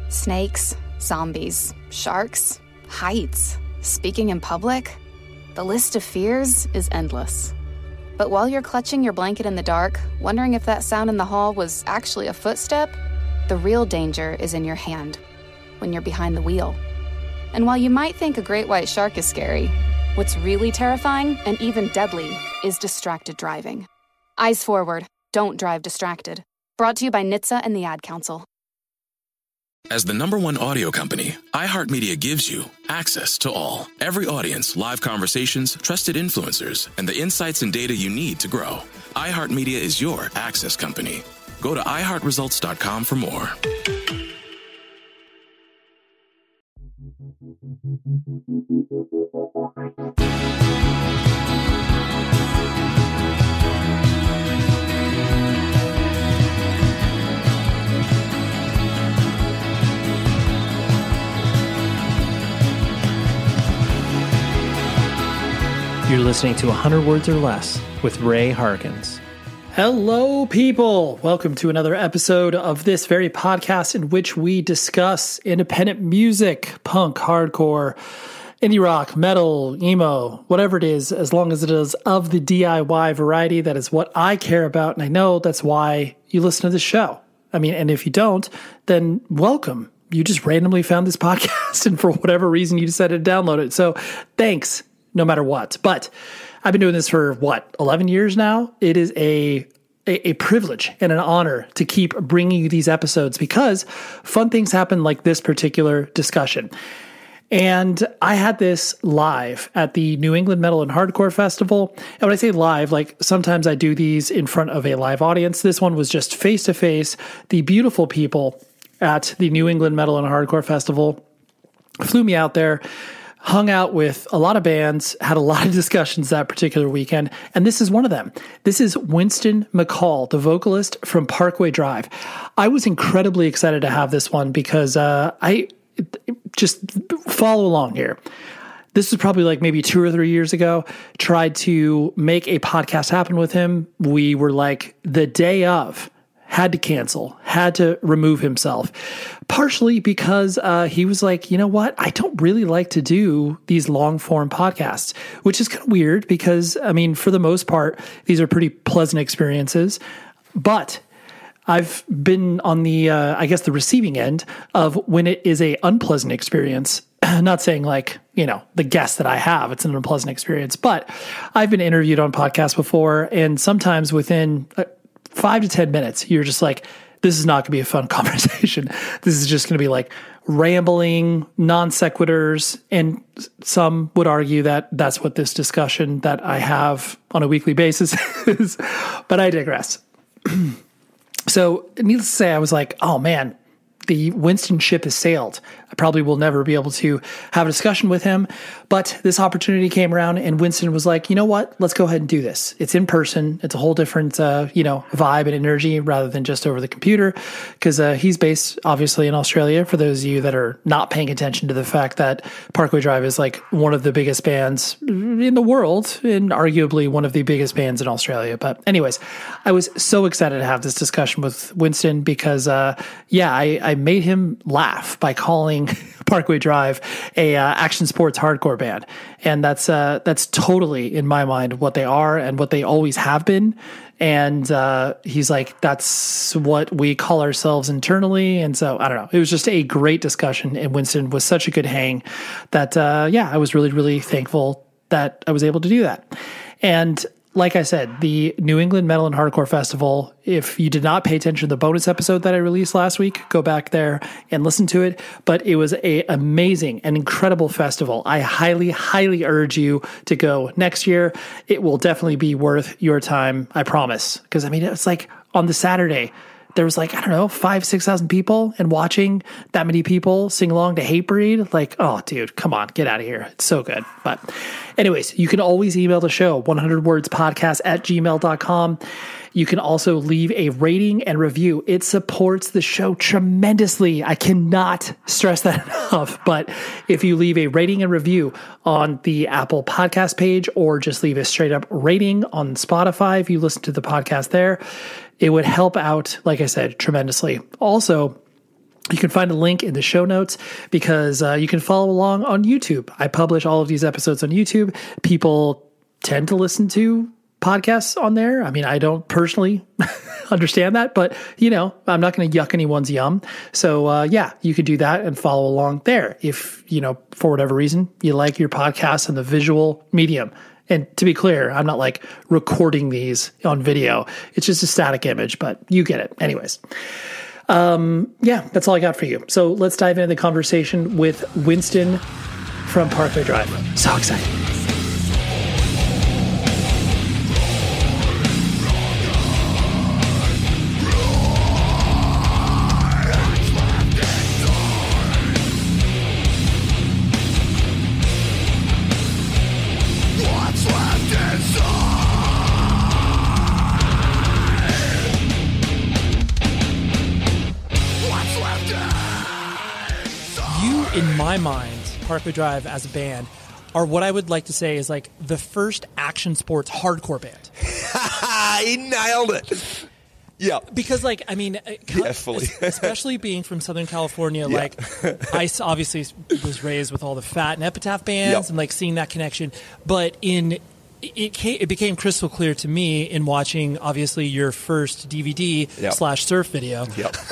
Snakes, zombies, sharks, heights, speaking in public. The list of fears is endless. But while you're clutching your blanket in the dark, wondering if that sound in the hall was actually a footstep, the real danger is in your hand, when you're behind the wheel. And while you might think a great white shark is scary, what's really terrifying and even deadly is distracted driving. Eyes forward, don't drive distracted. Brought to you by NHTSA and the Ad Council. As the #1 audio company, iHeartMedia gives you access to all. Every audience, live conversations, trusted influencers, and the insights and data you need to grow. iHeartMedia is your access company. Go to iHeartResults.com for more. You're listening to 100 Words or Less with Ray Harkins. Hello, people. Welcome to another episode of this very podcast in which we discuss independent music, punk, hardcore, indie rock, metal, emo, whatever it is, as long as it is of the DIY variety. That is what I care about, and I know that's why you listen to this show. I mean, and if you don't, then welcome. You just randomly found this podcast, and for whatever reason, you decided to download it. So thanks. No matter what. But I've been doing this for 11 years now. It is a privilege and an honor to keep bringing you these episodes because fun things happen like this particular discussion. And I had this live at the New England Metal and Hardcore Festival. And when I say live, like sometimes I do these in front of a live audience. This one was just face to face. The beautiful people at the New England Metal and Hardcore Festival flew me out there, hung out with a lot of bands, had a lot of discussions that particular weekend, and this is one of them. This is Winston McCall, the vocalist from Parkway Drive. I was incredibly excited to have this one because I just follow along here. This was probably like maybe 2 or 3 years ago. Tried to make a podcast happen with him. We were like the day of. Had to cancel, had to remove himself, partially because he was like, you know what? I don't really like to do these long form podcasts, which is kind of weird because, I mean, for the most part, these are pretty pleasant experiences. But I've been on the, the receiving end of when it is a unpleasant experience. Not saying like, the guest that I have, it's an unpleasant experience, but I've been interviewed on podcasts before, and sometimes within 5 to 10 minutes, you're just like, this is not going to be a fun conversation. This is just going to be like rambling, non sequiturs. And some would argue that that's what this discussion that I have on a weekly basis is. But I digress. So needless to say, I was like, oh man, the Winston ship has sailed. I probably will never be able to have a discussion with him, but this opportunity came around and Winston was like, you know what, let's go ahead and do this. It's in person. It's a whole different, vibe and energy rather than just over the computer because he's based obviously in Australia for those of you that are not paying attention to the fact that Parkway Drive is like one of the biggest bands in the world and arguably one of the biggest bands in Australia. But anyways, I was so excited to have this discussion with Winston because, I made him laugh by calling Parkway Drive a action sports hardcore band, and that's totally in my mind what they are and what they always have been. And he's like, that's what we call ourselves internally. And so I don't know. It was just a great discussion, and Winston was such a good hang that I was really, really thankful that I was able to do that. And like I said, the New England Metal and Hardcore Festival, if you did not pay attention to the bonus episode that I released last week, go back there and listen to it. But it was an amazing and incredible festival. I highly, highly urge you to go next year. It will definitely be worth your time, I promise. Because, I mean, it's like on the Saturday, there was like, 5,000-6,000 people, and watching that many people sing along to Hatebreed, like, oh, dude, come on, get out of here. It's so good. But anyways, you can always email the show, 100wordspodcast@gmail.com. You can also leave a rating and review. It supports the show tremendously. I cannot stress that enough. But if you leave a rating and review on the Apple Podcast page, or just leave a straight up rating on Spotify, if you listen to the podcast there, it would help out, like I said, tremendously. Also, You can find a link in the show notes because you can follow along on YouTube. I publish all of these episodes on YouTube. People tend to listen to podcasts on there. I mean, I don't personally understand that, but I'm not going to yuck anyone's yum. So you could do that and follow along there if, for whatever reason, you like your podcast and the visual medium. And to be clear, I'm not like recording these on video. It's just a static image, but you get it. Anyways. That's all I got for you. So let's dive into the conversation with Winston from Parkway Drive. So excited. In my mind, Parkway Drive as a band are what I would like to say is like the first action sports hardcore band. He nailed it. Yeah. Because fully. especially being from Southern California, I obviously was raised with all the Fat and Epitaph bands and seeing that connection. But it became crystal clear to me in watching, obviously, your first DVD / surf video.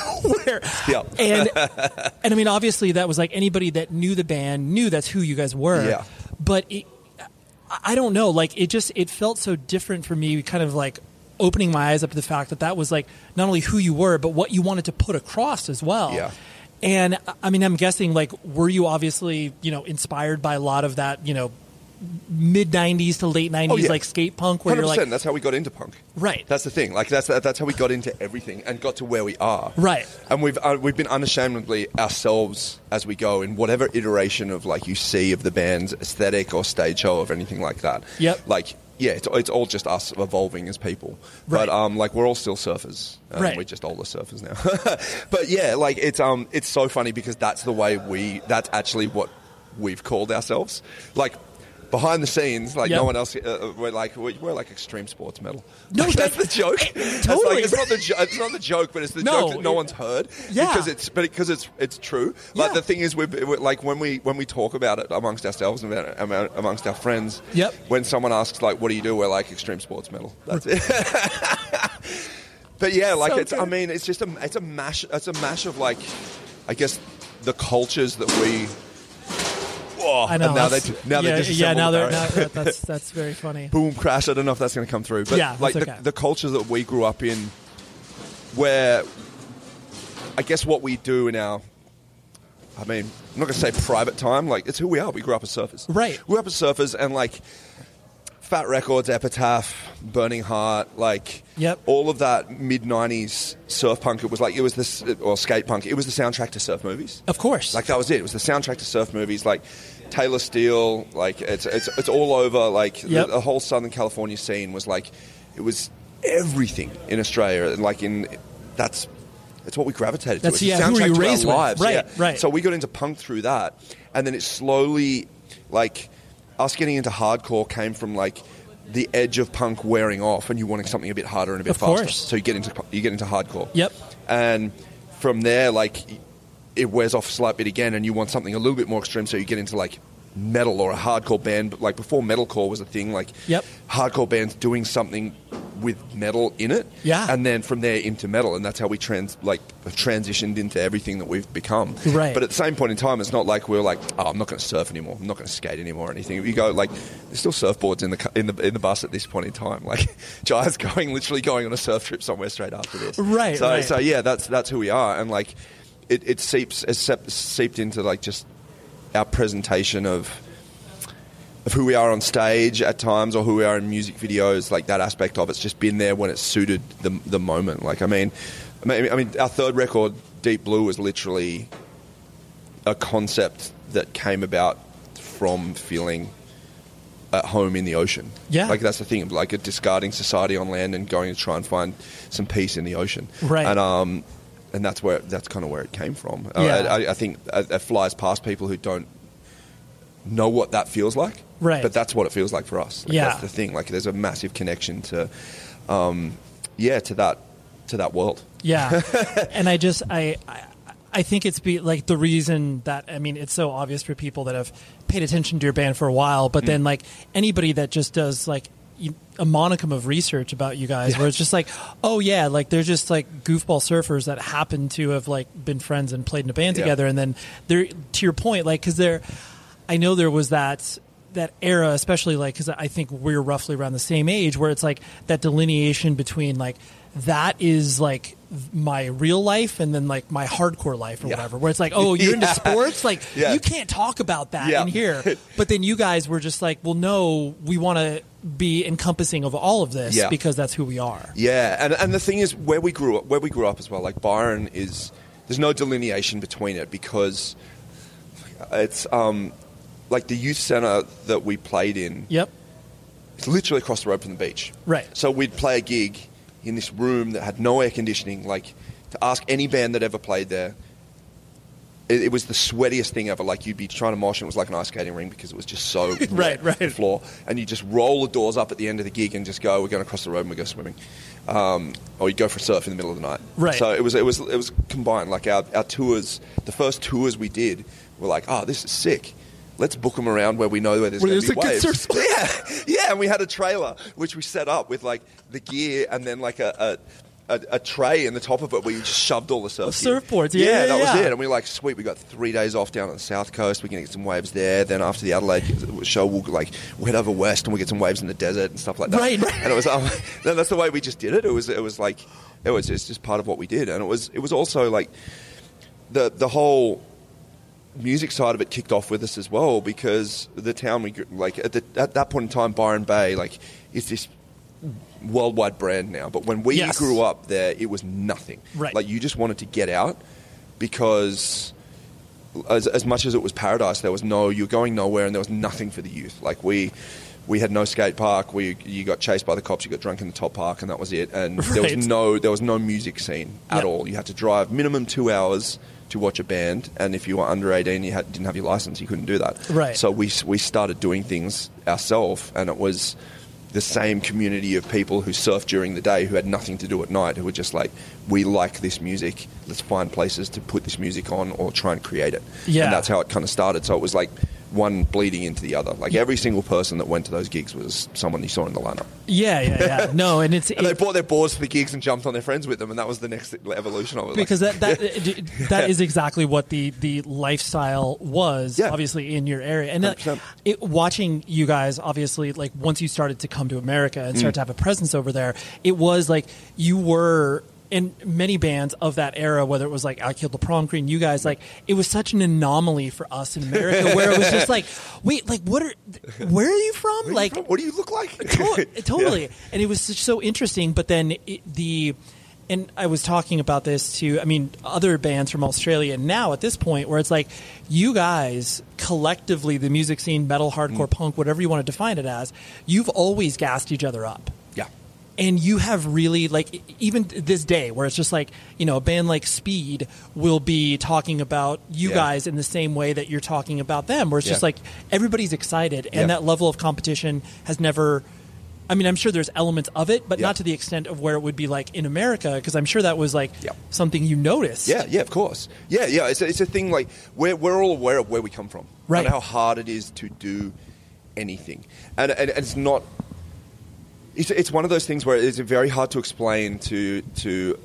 And I mean, obviously, that was anybody that knew the band knew that's who you guys were. Yeah. But I don't know, it felt so different for me, kind of opening my eyes up to the fact that was not only who you were, but what you wanted to put across as well. Yeah. And I mean, I'm guessing, were you obviously, inspired by a lot of that, mid 90s to late 90s skate punk where 100%, that's how we got into punk. Right. That's the thing. That's how we got into everything and got to where we are. Right. And we've been unashamedly ourselves as we go in whatever iteration of you see of the band's aesthetic or stage show or anything like that. Yep. It's all just us evolving as people. Right. But we're all still surfers. Right. We're just older surfers now. But it's so funny because that's the way that's actually what we've called ourselves. Behind the scenes, no one else, we're extreme sports metal. No, that's the joke. Totally, it's not the joke, but it's the joke that no one's heard. Yeah, because it's true. The thing is, we're when we talk about it amongst ourselves and amongst our friends. Yep. When someone asks what do you do, we're extreme sports metal. That's it. But yeah, it's good. I mean, it's just it's a mash of I guess the cultures that we. Oh, I know. And now that's very funny. Boom, crash. I don't know if that's going to come through, but okay. the cultures that we grew up in, where I guess what we do in our, I'm not going to say private time. It's who we are. We grew up as surfers. Right. We grew up as surfers, and Fat Records, Epitaph, Burning Heart, all of that mid '90s surf punk. It was this or skate punk. It was the soundtrack to surf movies. Of course, that was it. It was the soundtrack to surf movies. Taylor Steele, it's all over. The whole Southern California scene was it was everything in Australia, and it's what we gravitated to. It's the who were you raised to our lives. Right, right. So we got into punk through that, and then it slowly us getting into hardcore came from the edge of punk wearing off, and you wanting something a bit harder and a bit faster. So you get into hardcore. Yep. And from there, it wears off a slight bit again, and you want something a little bit more extreme. So you get into metal or a hardcore band. But before metalcore was a thing, hardcore bands doing something with metal in it. Yeah. And then from there into metal, and that's how we transitioned into everything that we've become. Right. But at the same point in time, it's not we're I'm not going to surf anymore. I'm not going to skate anymore or anything. You go there's still surfboards in the bus at this point in time. Jai's literally going on a surf trip somewhere straight after this. Right. So yeah, that's who we are, and it seeped into just our presentation of who we are on stage at times, or who we are in music videos. That aspect of it's just been there when it suited the moment. I mean, our third record, Deep Blue, was literally a concept that came about from feeling at home in the ocean. Yeah, that's the thing. A discarding society on land and going to try and find some peace in the ocean. Right. And that's kind of where it came from. Yeah. I think it flies past people who don't know what that feels like. Right. But that's what it feels like for us. That's the thing. There's a massive connection to that world. Yeah. And I I think it's like the reason that, I mean, it's so obvious for people that have paid attention to your band for a while, but then like anybody that just does like a monicum of research about you guys, where it's just like, oh yeah, like they're just like goofball surfers that happen to have like been friends and played in a band together, and then they're, to your point, like, because I know there was that era, especially like, because I think we're roughly around the same age, where it's like that delineation between like, that is like my real life and then like my hardcore life or whatever, where it's like, oh, you're into sports, like you can't talk about that in here. But then you guys were just like, well, no, we want to be encompassing of all of this because that's who we are. And the thing is, where we grew up as well, like Byron is, there's no delineation between it, because it's like the youth center that we played in. It's literally across the road from the beach. Right. So we'd play a gig in this room that had no air conditioning. Like, to ask any band that ever played there, it was the sweatiest thing ever. Like, you'd be trying to mosh, and it was like an ice skating ring because it was just so right. The floor. And you just roll the doors up at the end of the gig and just go, we're going across the road and we go swimming. Or you'd go for a surf in the middle of the night. Right. So it was combined. Like, our tours, the first tours we did, were like, oh, this is sick. Let's book them around where we know where there's going to be waves. Yeah, and we had a trailer which we set up with like the gear and then like a tray in the top of it where you just shoved all the surfboards. That was it. And we were like, sweet, we got 3 days off down on the south coast. We're going to get some waves there. Then after the Adelaide show, we'll head over west and we'll get some waves in the desert and stuff like that. Right. And it was then that's the way we just did it. It was just part of what we did, and it was also like the whole music side of it kicked off with us as well, because the town at that point in time, Byron Bay, like, is this worldwide brand now. But when we grew up there, it was nothing. Right. Like, you just wanted to get out, because as much as it was paradise, you're going nowhere, and there was nothing for the youth. Like, we had no skate park. You got chased by the cops. You got drunk in the top park, and that was it. And there was no music scene at all. You had to drive minimum 2 hours to watch a band, and if you were under 18, you didn't have your license, you couldn't do that. Right. So we started doing things ourselves, and it was the same community of people who surfed during the day who had nothing to do at night, who were just like, we like this music, let's find places to put this music on or try and create it. And that's how it kind of started. So it was like one bleeding into the other. Like, every single person that went to those gigs was someone you saw in the lineup. No, and and they bought their boards for the gigs and jumped on their friends with them, and that was the next evolution of it. Because that is exactly what the lifestyle was, obviously, in your area. And watching you guys, obviously, like, once you started to come to America and start to have a presence over there, it was like you were. And many bands of that era, whether it was like I Killed the Prom Queen, you guys, like, it was such an anomaly for us in America, where it was just like, wait, like, where are you from? What do you look like? Totally. And it was so interesting. But then and I was talking about this to, other bands from Australia now at this point, where it's like, you guys collectively, the music scene, metal, hardcore, punk, whatever you want to define it as, you've always gassed each other up. Yeah. And you have really, like, even this day, where it's just like, a band like Speed will be talking about you guys in the same way that you're talking about them, where it's just like everybody's excited, and that level of competition has never. I'm sure there's elements of it, but not to the extent of where it would be like in America, because I'm sure that was like something you noticed. Yeah, of course. Yeah. It's a thing, like, we're all aware of where we come from, right? And how hard it is to do anything, and it's not. It's one of those things where it's very hard to explain to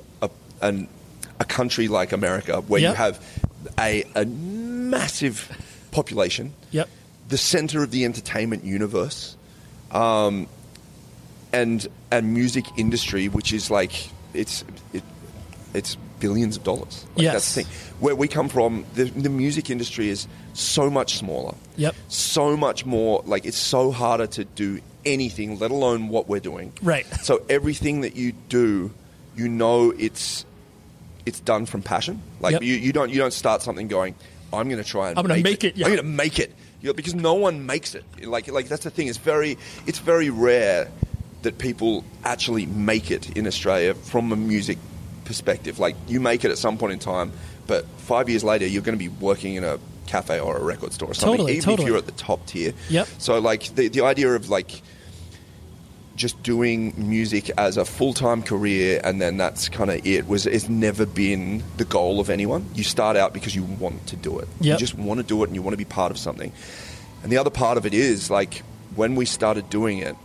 a country like America, where you have a massive population, the center of the entertainment universe, and music industry, which is like it's billions of dollars. Like, that's the thing. Where we come from, the music industry is so much smaller. So much more, like, it's so harder to do anything, let alone what we're doing. Right. So everything that you do, it's done from passion. Like, you don't start something going, I'm going to try and make it. I'm going to make it. Because no one makes it. Like that's the thing. It's very rare that people actually make it in Australia from a music perspective. Like, you make it at some point in time, but 5 years later, you're going to be working in a cafe or a record store or something, even if you're at the top tier. So, like, the idea of, like, just doing music as a full-time career and then that's kind of it. It's never been the goal of anyone. You start out because you want to do it. Yep. You just want to do it and you want to be part of something. And the other part of it is, like, when we started doing it,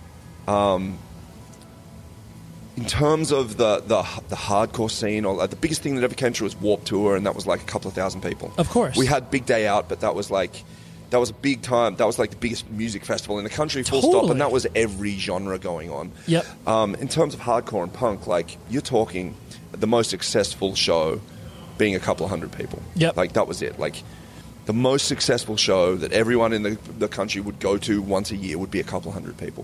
in terms of the hardcore scene, or the biggest thing that ever came through was Warped Tour, and that was like a couple of thousand people. Of course. We had Big Day Out, but that was a big time. That was like the biggest music festival in the country, full stop, and that was every genre going on. Yep. In terms of hardcore and punk, like, you're talking the most successful show being a couple of hundred people. Yep. Like, that was it. Like, the most successful show that everyone in the country would go to once a year would be a couple of hundred people.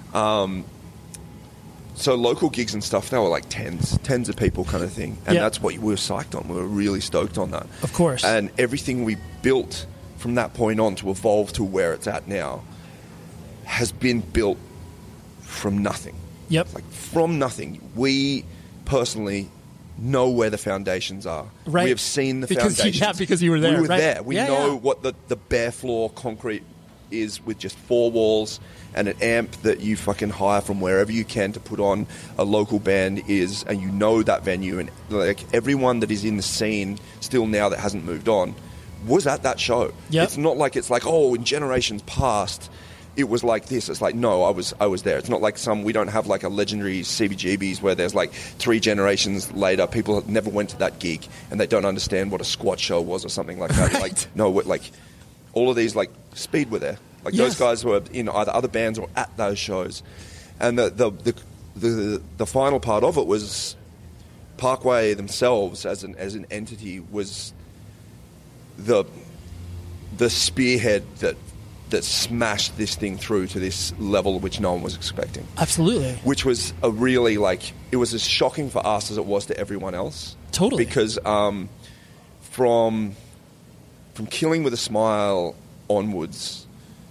So local gigs and stuff, they were like tens of people kind of thing. And that's what we were psyched on. We were really stoked on that. Of course. And everything we built from that point on to evolve to where it's at now has been built from nothing. Yep. Like, from nothing. We personally know where the foundations are. Right. We have seen the foundations. Yeah, because you were there. We were right? there. We know what the bare floor concrete is, with just 4 walls and an amp that you fucking hire from wherever you can to put on a local band is, and you know that venue, and like everyone that is in the scene still now that hasn't moved on was at that show. Yep. It's not like it's like, oh, in generations past it was like this. It's like, no, I was there. It's not like we don't have like a legendary CBGBs where there's like 3 generations later people never went to that gig and they don't understand what a squat show was or something like that. Right. Like, no, like all of these, like, Speed were there. Like, those guys were in either other bands or at those shows. And the final part of it was Parkway themselves as an entity was the spearhead that smashed this thing through to this level which no one was expecting. Absolutely. Which was a really, like, it was as shocking for us as it was to everyone else. Totally. Because from Killing with a Smile onwards,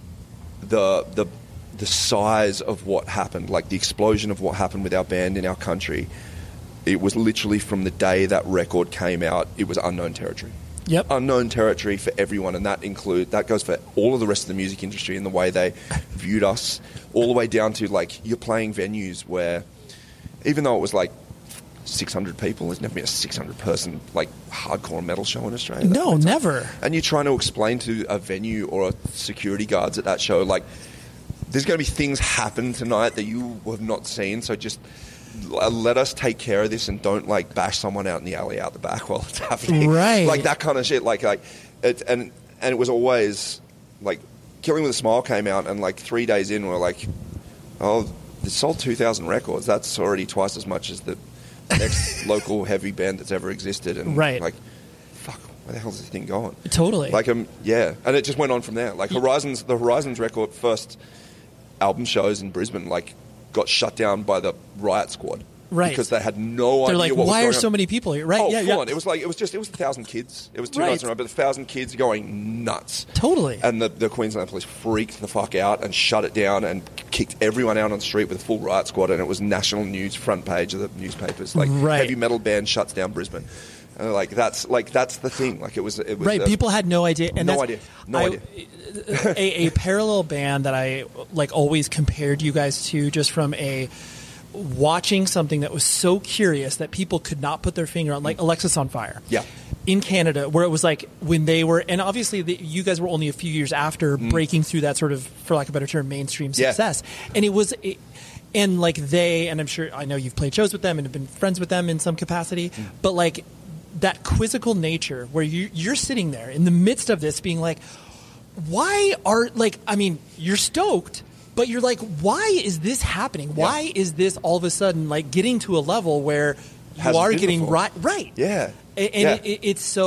the size of what happened, like the explosion of what happened with our band in our country, it was literally from the day that record came out, it was unknown territory. Yep. Unknown territory for everyone, and that goes for all of the rest of the music industry and the way they viewed us, all the way down to, like, you're playing venues where, even though it was like 600 people, there's never been a 600-person like hardcore metal show in Australia. No, never. And you're trying to explain to a venue or a security guards at that show, like, there's going to be things happen tonight that you have not seen, so just let us take care of this and don't, like, bash someone out in the alley out the back while it's happening. Right. Like, that kind of shit. And it was always, like, Killing with a Smile came out, and, like, 3 days in, we're like, oh, they sold 2,000 records. That's already twice as much as the next local heavy band that's ever existed. And, like, fuck, where the hell's this thing going? Totally. Like, yeah. And it just went on from there. Like, the Horizons record first album shows in Brisbane, like, got shut down by the Riot Squad. Right. Because they had no idea like, what was why going are so on. many people here? Right. Oh, yeah, full on. It was 1,000 kids. It was 2 nights in a row, but 1,000 kids going nuts. Totally. And the Queensland police freaked the fuck out and shut it down and kicked everyone out on the street with a full Riot Squad, and it was national news, front page of the newspapers. Like, heavy metal band shuts down Brisbane. And that's the thing. Like, it was right. People had no idea. And no idea. A parallel band that I, like, always compared you guys to, just from watching something that was so curious that people could not put their finger on, like Alexis on Fire. Yeah. In Canada, where it was like when they were, and obviously you guys were only a few years after breaking through that sort of, for lack of a better term, mainstream success. And it was, and like and I'm sure, I know you've played shows with them and have been friends with them in some capacity, but like that quizzical nature where you're sitting there in the midst of this being like, why are, like, I mean, you're stoked, but you're like, why is this happening? Why is this all of a sudden, like, getting to a level where you are getting right? Yeah. And it's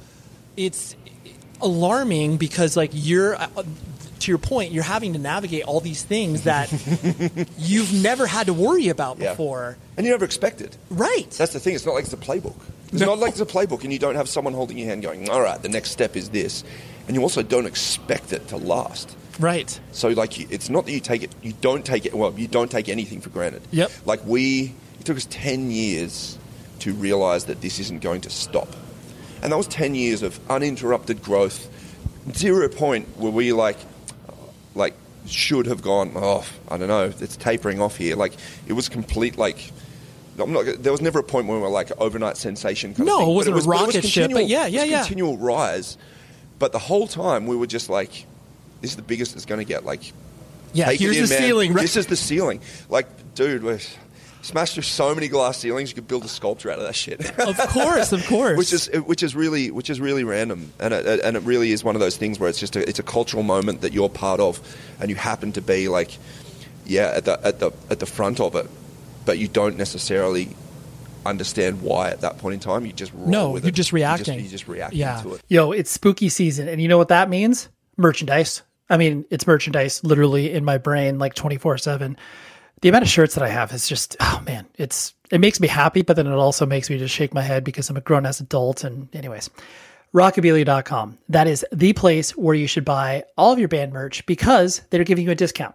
alarming because, like, you're, to your point, you're having to navigate all these things that you've never had to worry about before. And you never expected. Right. That's the thing. It's not like it's a playbook. It's not like it's a playbook and you don't have someone holding your hand going, all right, the next step is this. And you also don't expect it to last. Right. So, like, it's not that you don't take anything for granted. Yep. Like, it took us 10 years to realize that this isn't going to stop. And that was 10 years of uninterrupted growth. 0 point where we, like, should have gone, oh, I don't know, it's tapering off here. Like, it was complete, like, there was never a point where we were like overnight sensation kind of thing. No, it wasn't a rocket ship, but yeah. Continual rise. But the whole time we were just like, this is the biggest it's going to get. Like, here's the ceiling. Right? This is the ceiling. Like, dude, we're smashed through so many glass ceilings. You could build a sculpture out of that shit. Of course. which is really random, and it really is one of those things where it's just it's a cultural moment that you're part of, and you happen to be like, at the front of it, but you don't necessarily understand why at that point in time. You just roll with it. You're just reacting. You're just reacting to it. Yo, it's spooky season, and you know what that means? Merchandise. I mean, it's merchandise literally in my brain, like 24/7. The amount of shirts that I have is just, oh man, it makes me happy, but then it also makes me just shake my head because I'm a grown-ass adult. And anyways, Rockabilia.com. That is the place where you should buy all of your band merch because they're giving you a discount.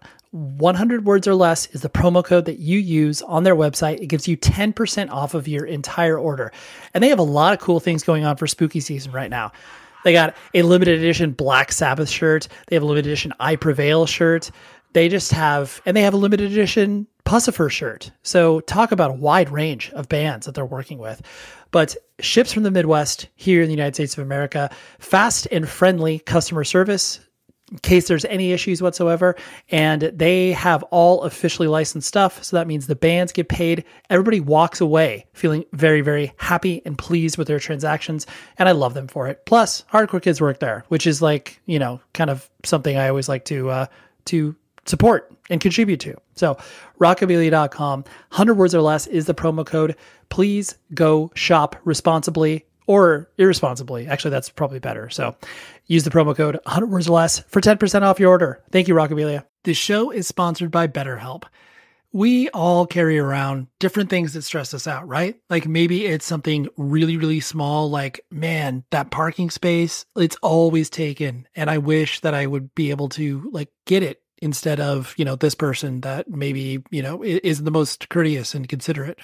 100 words or less is the promo code that you use on their website. It gives you 10% off of your entire order. And they have a lot of cool things going on for spooky season right now. They got a limited edition Black Sabbath shirt. They have a limited edition I Prevail shirt. They have a limited edition Pussifer shirt. So talk about a wide range of bands that they're working with. But ships from the Midwest here in the United States of America, fast and friendly customer service in case there's any issues whatsoever. And they have all officially licensed stuff. So that means the bands get paid. Everybody walks away feeling very, very happy and pleased with their transactions. And I love them for it. Plus, Hardcore Kids work there, which is like, kind of something I always like to support and contribute to. So Rockabilia.com, 100 words or less is the promo code. Please go shop responsibly or irresponsibly. Actually, that's probably better. So use the promo code 100 words or less for 10% off your order. Thank you, Rockabilia. This show is sponsored by BetterHelp. We all carry around different things that stress us out, right? Like maybe it's something really, really small, like, man, that parking space, it's always taken. And I wish that I would be able to like get it instead of, this person that maybe, is the most courteous and considerate.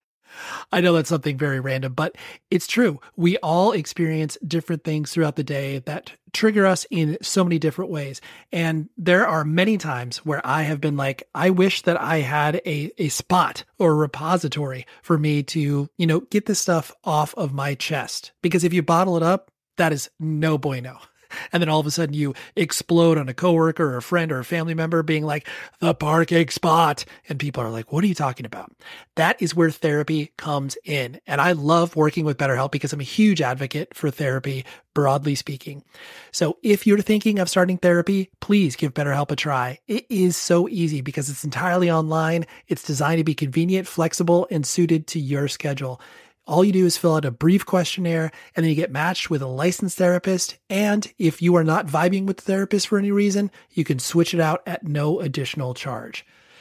I know that's something very random, but it's true. We all experience different things throughout the day that trigger us in so many different ways. And there are many times where I have been like, I wish that I had a spot or a repository for me to, get this stuff off of my chest. Because if you bottle it up, that is no bueno. And then all of a sudden you explode on a coworker or a friend or a family member being like, the parking spot. And people are like, what are you talking about? That is where therapy comes in. And I love working with BetterHelp because I'm a huge advocate for therapy, broadly speaking. So if you're thinking of starting therapy, please give BetterHelp a try. It is so easy because it's entirely online. It's designed to be convenient, flexible, and suited to your schedule. All you do is fill out a brief questionnaire and then you get matched with a licensed therapist. And if you are not vibing with the therapist for any reason, you can switch it out at no additional charge.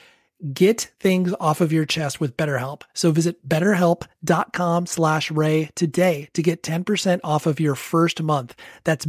Get things off of your chest with BetterHelp. So visit betterhelp.com/Ray today to get 10% off of your first month. That's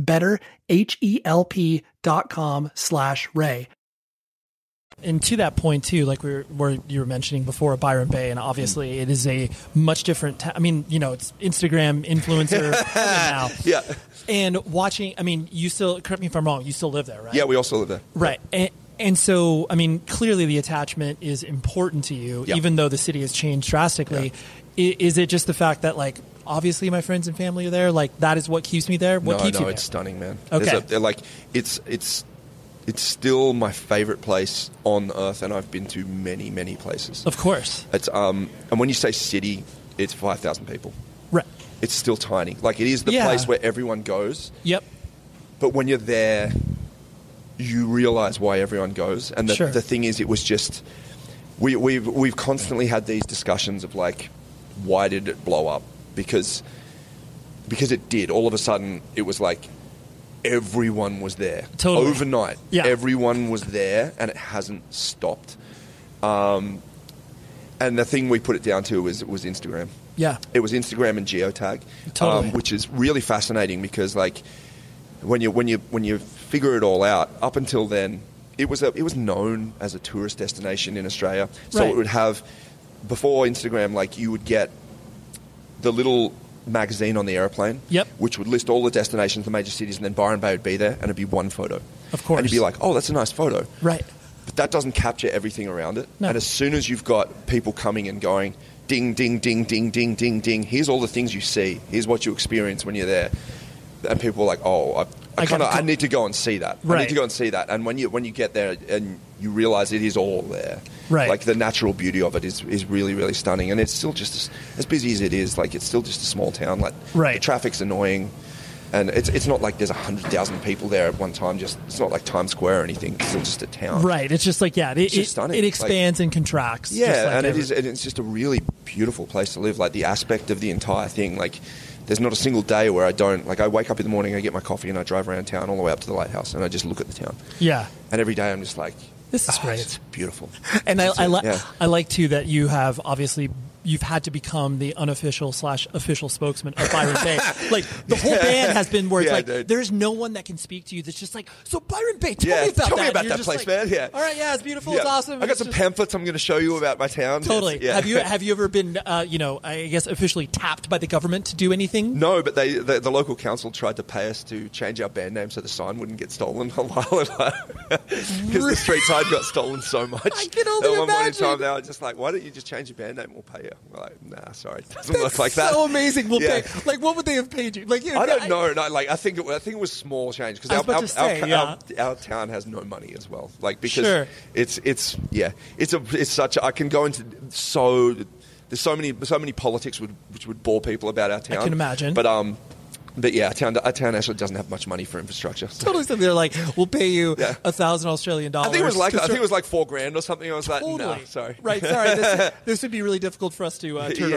betterhelp.com/Ray. And to that point too, like you were mentioning before, Byron Bay, and obviously it is a much different. It's Instagram influencer now. Yeah. And watching, you still, correct me if I'm wrong, you still live there, right? Yeah, we also live there. Right. And so, clearly the attachment is important to you, even though the city has changed drastically. Yeah. Is it just the fact that like, obviously my friends and family are there, like that is what keeps me there? What keeps you there? It's stunning, man. Okay. It's still my favorite place on earth, and I've been to many, many places. Of course. It's and when you say city, it's 5,000 people. Right. It's still tiny. Like it is the place where everyone goes. Yep. But when you're there, you realize why everyone goes. And the thing is, it was just we've constantly had these discussions of like, why did it blow up? Because it did. All of a sudden, it was like, everyone was there. Totally. Overnight. Yeah. Everyone was there, and it hasn't stopped. And the thing we put it down to was Instagram. Yeah. It was Instagram and geotag. Totally. Which is really fascinating because like when you figure it all out, up until then it was known as a tourist destination in Australia. So It would have, before Instagram, like you would get the little magazine on the airplane, which would list all the destinations, the major cities, and then Byron Bay would be there, and it'd be one photo. Of course. And you'd be like, oh, that's a nice photo. Right. But that doesn't capture everything around it. No. And as soon as you've got people coming and going, ding, ding, ding, ding, ding, ding, ding, here's all the things you see. Here's what you experience when you're there. And people are like, oh, I need to go and see that. Right. I need to go and see that. And when you get there and you realize it is all there, right. like the natural beauty of it is really, really stunning. And it's still just as busy as it is. Like, it's still just a small town. Like, right. the traffic's annoying. And it's not like there's 100,000 people there at one time. It's not like Times Square or anything. It's still just a town. Right. It's just like, it's just stunning. It expands and contracts. Yeah, and it's just a really beautiful place to live. Like, the aspect of the entire thing. Like, there's not a single day where I don't. Like, I wake up in the morning, I get my coffee, and I drive around town all the way up to the lighthouse, and I just look at the town. Yeah. And every day I'm just like, this is great. It's beautiful. And I like too that you have obviously. You've had to become the unofficial/official spokesman of Byron Bay. Like, the whole band has been where it's like, dude. There's no one that can speak to you that's just like, so Byron Bay, tell me about that place, like, man. Yeah. All right, it's beautiful, it's awesome. I got some pamphlets I'm going to show you about my town. Totally. Yeah. Have you ever been, I guess, officially tapped by the government to do anything? No, but the local council tried to pay us to change our band name so the sign wouldn't get stolen a while ago. Because the street sign got stolen so much. I can only imagine. At one point in time, they were just like, why don't you just change your band name? We'll pay you. We're like, nah, sorry, it doesn't work like that. So amazing. We'll pay. Like, what would they have paid you? Like, I don't know. No, like, I think it was small change because our town has no money as well. Like, because it's such. I can go into there's so many politics which would bore people about our town. I can imagine. But yeah, our town actually doesn't have much money for infrastructure. So. Totally. So they're like, we'll pay you $1,000 Australian dollars. I think it was like $4,000 or something. I was like, no, sorry. Right, sorry. This would be really difficult for us to turn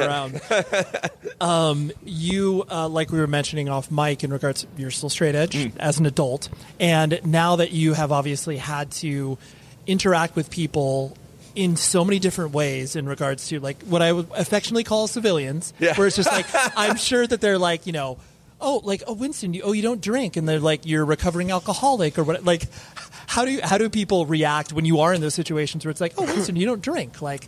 around. You, like we were mentioning off mic in regards, you're still straight edge as an adult, and now that you have obviously had to interact with people in so many different ways in regards to like what I would affectionately call civilians, where it's just like, I'm sure that they're like, Winston, you don't drink, and they're like, you're a recovering alcoholic, or what? Like, how do people react when you are in those situations where it's like, oh, Winston, you don't drink? Like,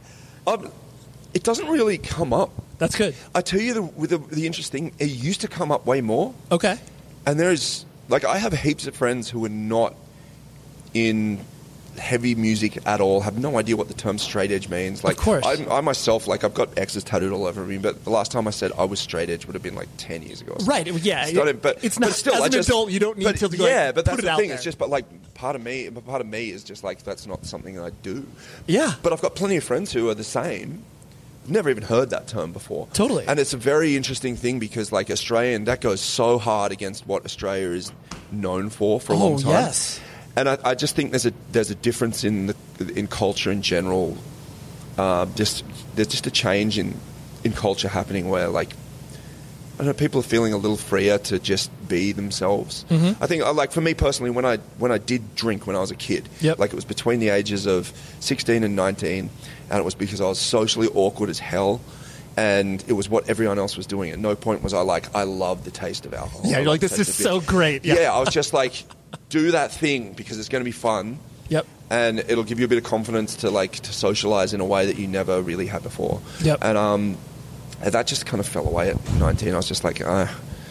it doesn't really come up. That's good. I tell you, the interesting, it used to come up way more. Okay. And there's like, I have heaps of friends who are not in heavy music at all, have no idea what the term straight edge means. Like, of course. I myself, like, I've got X's tattooed all over me, but the last time I said I was straight edge would have been like 10 years ago. Right, yeah. But it's not, but still, as an adult, you don't need to go but that's put the it thing. out It's just, but like, part of me is just like, that's not something I do. Yeah. But I've got plenty of friends who are the same. Never even heard that term before. Totally. And it's a very interesting thing because, like, Australian, that goes so hard against what Australia is known for a long time. Oh, yes. And I just think there's a difference in culture in general. There's just a change in culture happening where, like, I don't know, people are feeling a little freer to just be themselves. Mm-hmm. I think, like, for me personally, when I did drink when I was a kid, like, it was between the ages of 16 and 19, and it was because I was socially awkward as hell. And it was what everyone else was doing. At no point was I like, I love the taste of alcohol. Yeah, you're like, this is so great. Yeah, I was just like, do that thing because it's going to be fun. Yep. And it'll give you a bit of confidence to socialize in a way that you never really had before. Yep. And that just kind of fell away at 19. I was just like, nah,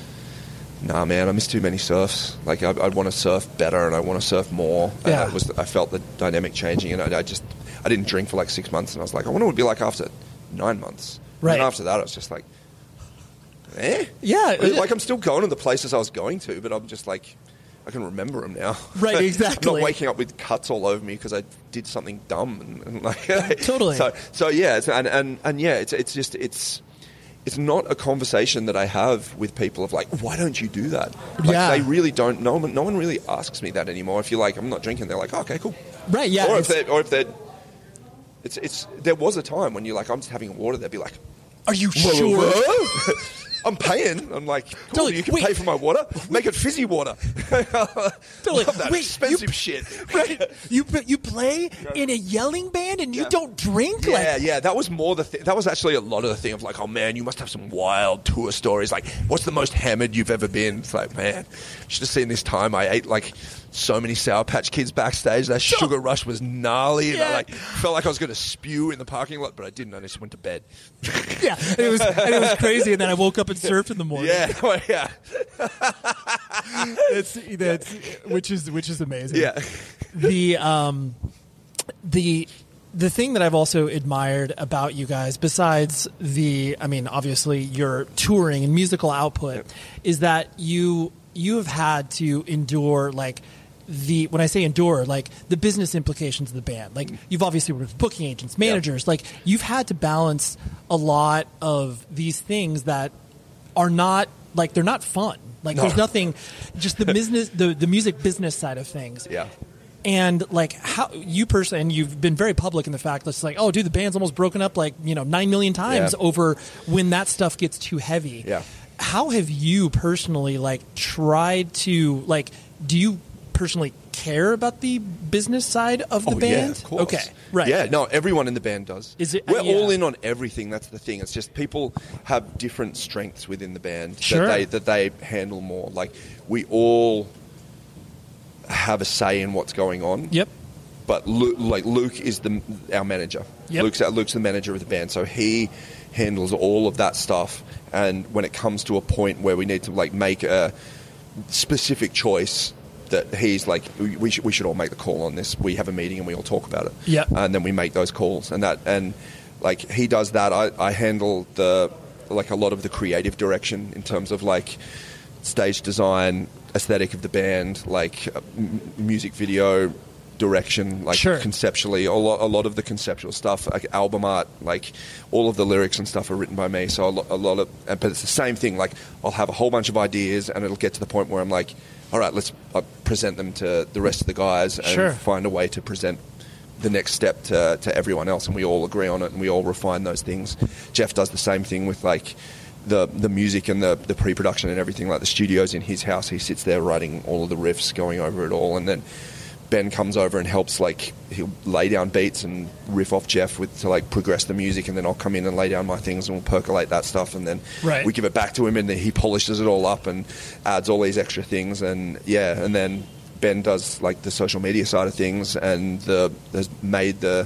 man, I miss too many surfs. Like, I'd want to surf better and I want to surf more. Yeah. And I felt the dynamic changing, and I didn't drink for like 6 months, and I was like, I wonder what it'd be like after 9 months. Right. And after that, I was just like, Yeah. Like, I'm still going to the places I was going to, but I'm just like, I can remember them now. Right, exactly. I'm not waking up with cuts all over me because I did something dumb. And like, totally. So yeah, it's not a conversation that I have with people of like, why don't you do that? Like, they really don't. No one really asks me that anymore. If you're like, I'm not drinking, they're like, oh, okay, cool. Right, yeah. Or if they're there was a time when you're like, I'm just having water, they'd be like, are you sure? I'm paying. I'm like, cool, totally. You can pay for my water. Make it fizzy water. Totally. Love that expensive shit. Right. You play in a yelling band and you don't drink? Yeah. That was more the thing. That was actually a lot of the thing of like, oh man, you must have some wild tour stories. Like, what's the most hammered you've ever been? It's like, man, you should have seen this time I ate like so many Sour Patch Kids backstage. That sugar rush was gnarly. And I felt like I was going to spew in the parking lot, but I didn't. I just went to bed. Yeah, it was crazy. And then I woke up and surfed in the morning. Yeah, well, yeah. That's which is amazing. Yeah. The thing that I've also admired about you guys, besides obviously your touring and musical output, is that you have had to endure when I say endure, the business implications of the band. You've obviously worked with booking agents, managers. You've had to balance a lot of these things that are not they're not fun. There's nothing, just the business, the music business side of things. Yeah. And how you personally, and you've been very public in the fact that it's oh, dude, the band's almost broken up 9 million times over when that stuff gets too heavy. Yeah. How have you personally tried to do you personally care about the business side of the band? Yeah, of course. Okay, right. Yeah, no, everyone in the band does. We're all in on everything. That's the thing. It's just people have different strengths within the band that they handle more. We all have a say in what's going on. Yep. But Luke is our manager. Yep. Luke's the manager of the band, so he handles all of that stuff. And when it comes to a point where we need to make a specific choice, that he's we should all make the call on this. We have a meeting and we all talk about it. Yeah. And then we make those calls and he does that. I handle a lot of the creative direction in terms of stage design, aesthetic of the band, music video direction, conceptually. A lot of the conceptual stuff, album art, all of the lyrics and stuff are written by me. So a lot of, but it's the same thing. I'll have a whole bunch of ideas, and it'll get to the point where I'm all right, let's present them to the rest of the guys and find a way to present the next step to everyone else, and we all agree on it and we all refine those things. Jeff does the same thing with the music and the pre-production and everything. The studio's in his house, he sits there writing all of the riffs, going over it all, and then Ben comes over and helps, he'll lay down beats and riff off Jeff to progress the music, and then I'll come in and lay down my things and we'll percolate that stuff, and then we give it back to him, and then he polishes it all up and adds all these extra things, and then Ben does the social media side of things, and has made the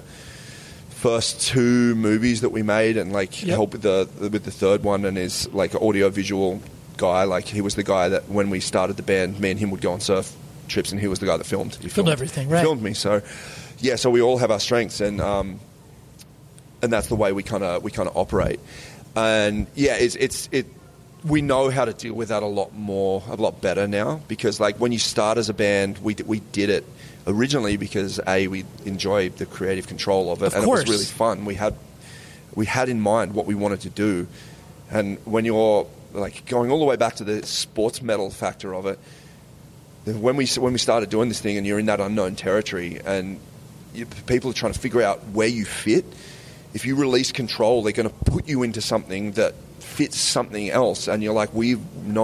first 2 movies that we made, and help with the third one, and is audio visual guy. He was the guy that when we started the band, me and him would go on surf trips, and he was the guy that filmed. He filmed everything, right? He filmed me. So so we all have our strengths, and that's the way we kind of operate. And we know how to deal with that a lot better now, because when you start as a band, we did it originally because we enjoyed the creative control of it, and it was really fun. We had in mind what we wanted to do, and when you're going all the way back to the sports medal factor of it, when we started doing this thing and you're in that unknown territory and people are trying to figure out where you fit, if you release control, they're going to put you into something that fits something else, and you're we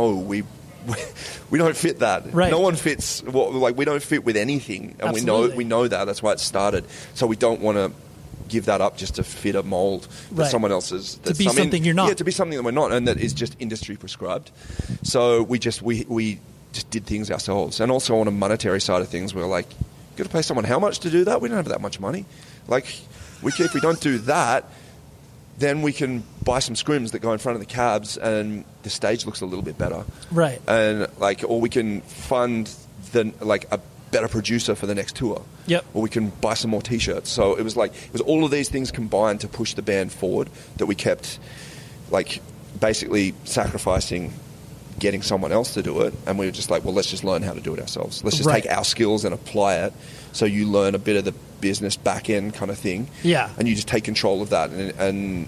don't fit that. Right. No one fits. We don't fit with anything, and Absolutely. we know that. That's why it started. So we don't want to give that up just to fit a mold that someone else's. To be something you're not. Yeah, to be something that we're not, and that is just industry prescribed. So we just did things ourselves, and also on a monetary side of things, we're got to pay someone how much to do that? We don't have that much money. If we don't do that, then we can buy some scrims that go in front of the cabs, and the stage looks a little bit better. Right. And or we can fund a better producer for the next tour. Yep. Or we can buy some more T-shirts. So it was all of these things combined to push the band forward, that we kept basically sacrificing getting someone else to do it, and we were just well, let's just learn how to do it ourselves. Let's just take our skills and apply it, so you learn a bit of the business back end kind of thing. Yeah. And you just take control of that, and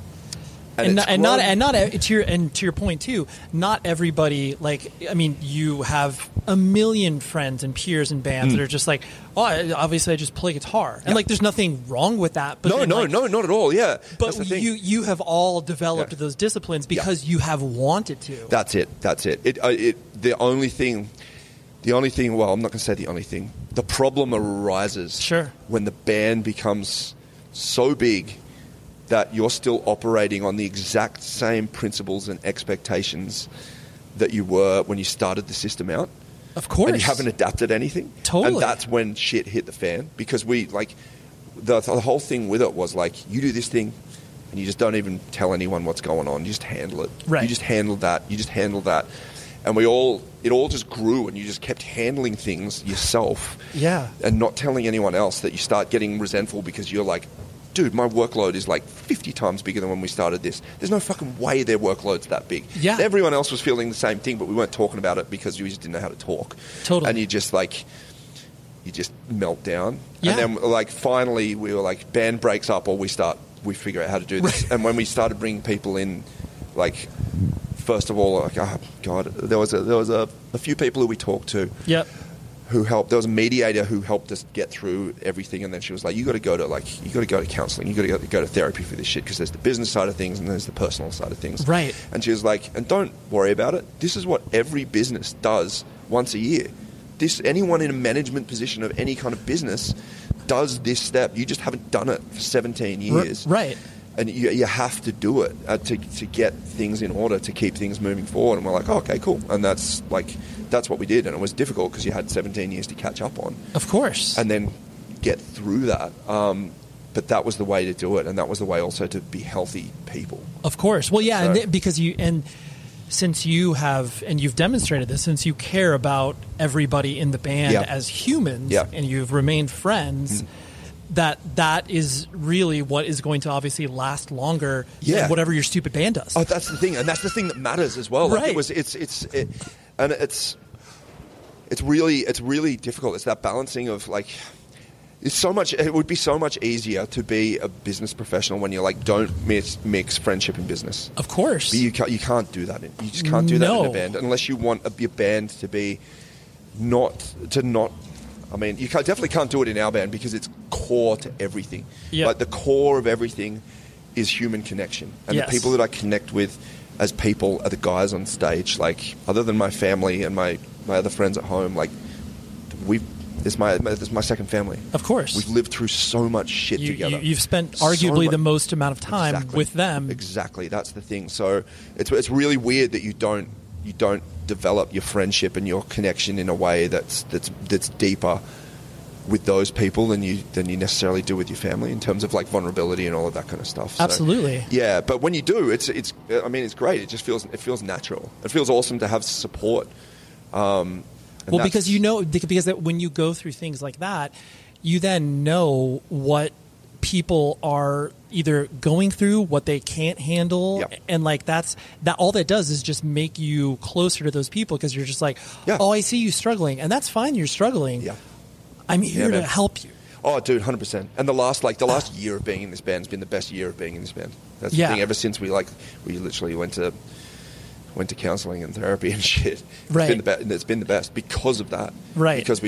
to your point too, not everybody you have a million friends and peers and bands that are just obviously I just play guitar, and there's nothing wrong with that. But no, not at all. Yeah, but you have all developed those disciplines because you have wanted to. That's it. The only thing. Well, I'm not going to say the only thing. The problem arises when the band becomes so big that you're still operating on the exact same principles and expectations that you were when you started the system out. Of course. And you haven't adapted anything. Totally. And that's when shit hit the fan, because we, like, the whole thing with it was, like, you do this thing, and you just don't even tell anyone what's going on. You just handle it. Right. You just handle that. You just handle that. And it all just grew, and you just kept handling things yourself. Yeah. And not telling anyone else, that you start getting resentful because you're like, dude, my workload is like 50 times bigger than when we started this. There's no fucking way their workload's that big. Yeah. Everyone else was feeling the same thing, but we weren't talking about it because we just didn't know how to talk. Totally. And you just melt down. Yeah. And then, like, finally we were like, band breaks up, or we figure out how to do this. Right. And when we started bringing people in, like, first of all, like, oh God, there was a few people who we talked to. Yep. Who helped? There was a mediator who helped us get through everything, and then she was like, "You got to go to counselling. You got to go to therapy for this shit, because there's the business side of things and there's the personal side of things." Right. And she was like, "And don't worry about it. This is what every business does once a year. Anyone in a management position of any kind of business does this step. You just haven't done it for 17 years, Right? And you have to do it to get things in order, to keep things moving forward." And we're like, oh, okay, cool. And that's what we did. And it was difficult because you had 17 years to catch up on. Of course. And then get through that. But that was the way to do it. And that was the way also to be healthy people. Of course. Well, yeah, So, because since you have, and you've demonstrated this, since you care about everybody in the band Yeah. as humans, Yeah. and you've remained friends, that is really what is going to obviously last longer than whatever your stupid band does. Oh, that's the thing. And that's the thing that matters as well. Like, Right. It's really difficult. It's that balancing of, like, it would be so much easier to be a business professional when you're like, don't mix friendship and business. Of course. But you can't do that. You just can't do that in No. a band unless you want your band to be not. I mean, you definitely can't do it in our band because it's core to everything. Yep. Like, the core of everything is human connection, and Yes. the people that I connect with as people are the guys on stage. Like, other than my family and my other friends at home, like, this is my second family. Of course. We've lived through so much shit together. You've spent arguably the most amount of time Exactly. with them. Exactly, that's the thing. So it's really weird that you don't develop your friendship and your connection in a way that's deeper with those people than you necessarily do with your family, in terms of, like, vulnerability and all of that kind of stuff. So, Absolutely. yeah, but when you do, it's great. It just feels natural. It feels awesome to have support. Well, because when you go through things like that, you then know what people are either going through, what they can't handle, Yep. and like that all that does is just make you closer to those people, because you're just like, Yeah. oh, I see you struggling, and that's fine. You're struggling. Yeah. I'm here to man. help you. Oh, dude, 100%. And the last year of being in this band has been the best year of being in this band. That's Yeah. the thing. Ever since we literally went to counseling and therapy and shit. Right. It's been the best because of that. Right. Because